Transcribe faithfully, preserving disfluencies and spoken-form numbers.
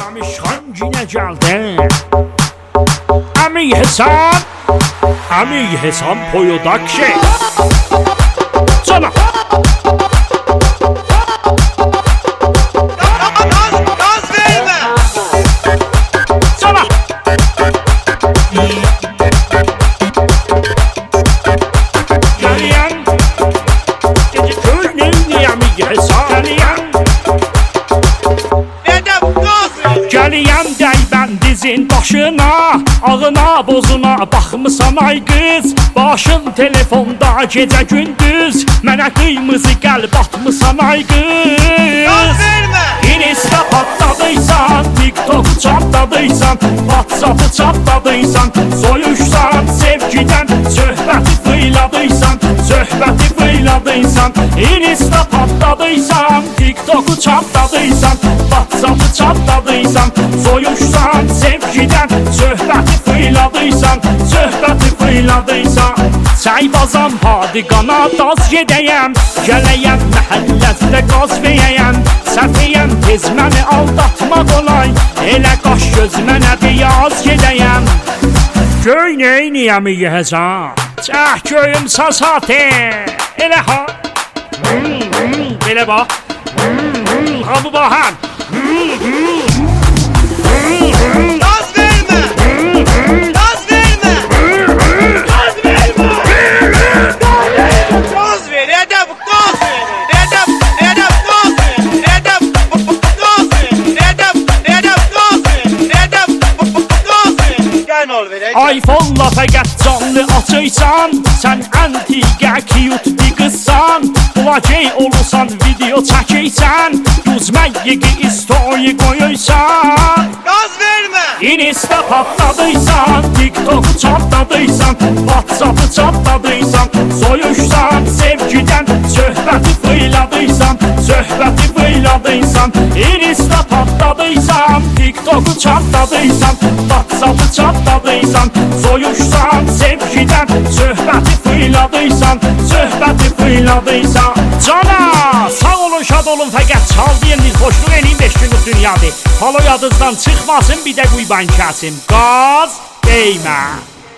Mamişxan yine geldi. Əmi Hesan, Əmi Hesan Production. Cana. Gaz verme. Cana. Geliyen, gece köyünün Əmi Hesan. Geliyen. Gəliyəm dəybən dizin başına, ağına bozuna baxmısan ay qız. Başın telefonda gecə gündüz, mənə qıymızı qəlb atmısan ay qız. Gaz verme. Insta patladıysan, TikTok'u çatladıysan, WhatsApp'ı çatladıysan, soyuşsan sevgiden, söhbəti fıyladıysan, söhbəti fıyladıysan. Insta patladıysan, TikTok'u çatladıysan, WhatsApp'ı çatladıysan, soyuşsan sevgiden, söhbəti fıyladıysan, söhbəti fıyladıysan. Çaybazam hadiqana daz gedəyəm, gələyəm məhəlləzdə qaz verəyəm. Səfiyəm tez məni aldatmaq olay, elə qaş göz mənə biyaz gedəyəm. Göy neyniyəm yəhəcəm, çəh göyüm sasatı, elə ha. Hmm, hmm, belə bax, hmm, hmm, ha bu baxan. Hmm, hmm, hmm, hmm. Gaz verme. Gaz verme. Gaz verme. Gaz ver. Edep gaz ver. Edep edep gaz ver. Edep gaz ver. Edep edep gaz ver. Edep gaz ver. Gel ol ver. iPhone-la fəqət canlı açıysan, sən antiqə cute bir qızsan. Blogey olursan, video çəkiysən, düzməyiqi story qoyuysan. Gaz verme. Insta patladıysan, TikTok'u çatladıysan, WhatsApp'ı çatladıysan, soyuşsan sevgiden, söhbəti fıyladıysan, söhbəti fıyladıysan. Insta patladıysan, TikTok'u çatladıysan, WhatsApp'ı çatladıysan, soyuşsan sevgiden, söhbəti fıyladıysan, söhbəti fıyladıysan. Cana, sağ olun, şad olun, fəqət çaldıyınız, hoşluq eləyin, beş günlük dünyadır. Halo yadınızdan çıxmasın, bir də quyban kəsim. Qaz değmə.